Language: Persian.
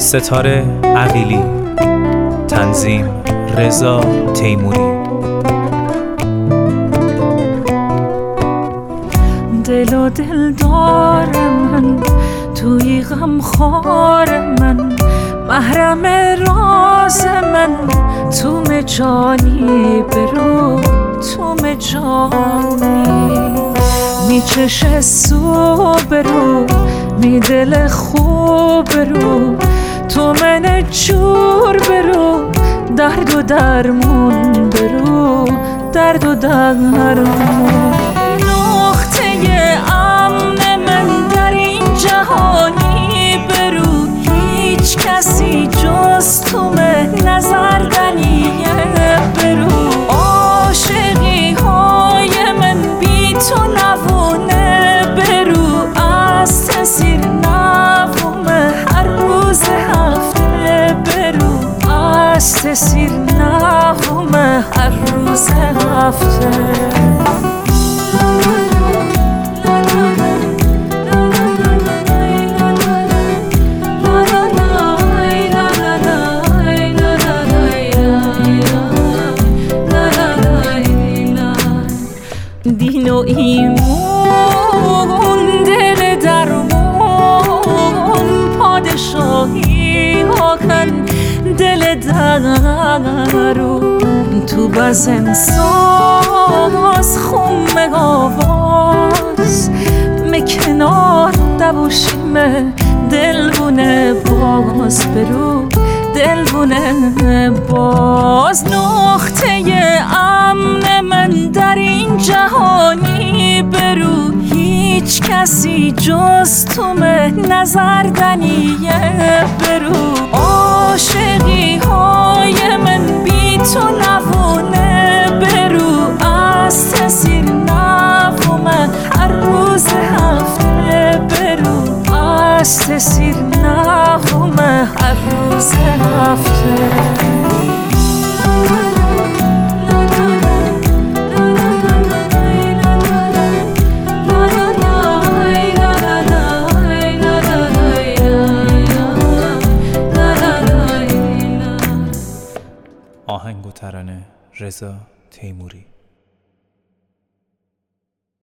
ستاره عقیلی، تنظیم رضا تیموری. دل و دلدار من توی غمخوار من، محرم راز من، تو مجانی برو، تو مجانی. میچشه سو برو، می دل خوب برو، تو من جور برو، درد و درمون برو، درد و درمون. نقطه امن من در این جهانی برو، هیچ کسی جز تو نظردنیه برو. عاشقی های من بی تو نوونه برو، از تسیر نوومه هر روز هفته برو، از تسیر نوومه هر روز هفته. دین و ایمون، دل درمون، پادشاهی هاکن دل درون. تو بزم ساز خم آواز، مکنار دبوشیم دلبونه باز برو، دلبونه باز. نقطه امن من در این جهانی برو، هیچ کسی جز تو نظردنیه برو. عاشقی های من بی تو نوونه برو، از تسیر نوومه هر روز هفته برو، از تسیر نوومه هر روز هفته. آهنگ و ترانه رضا تیموری.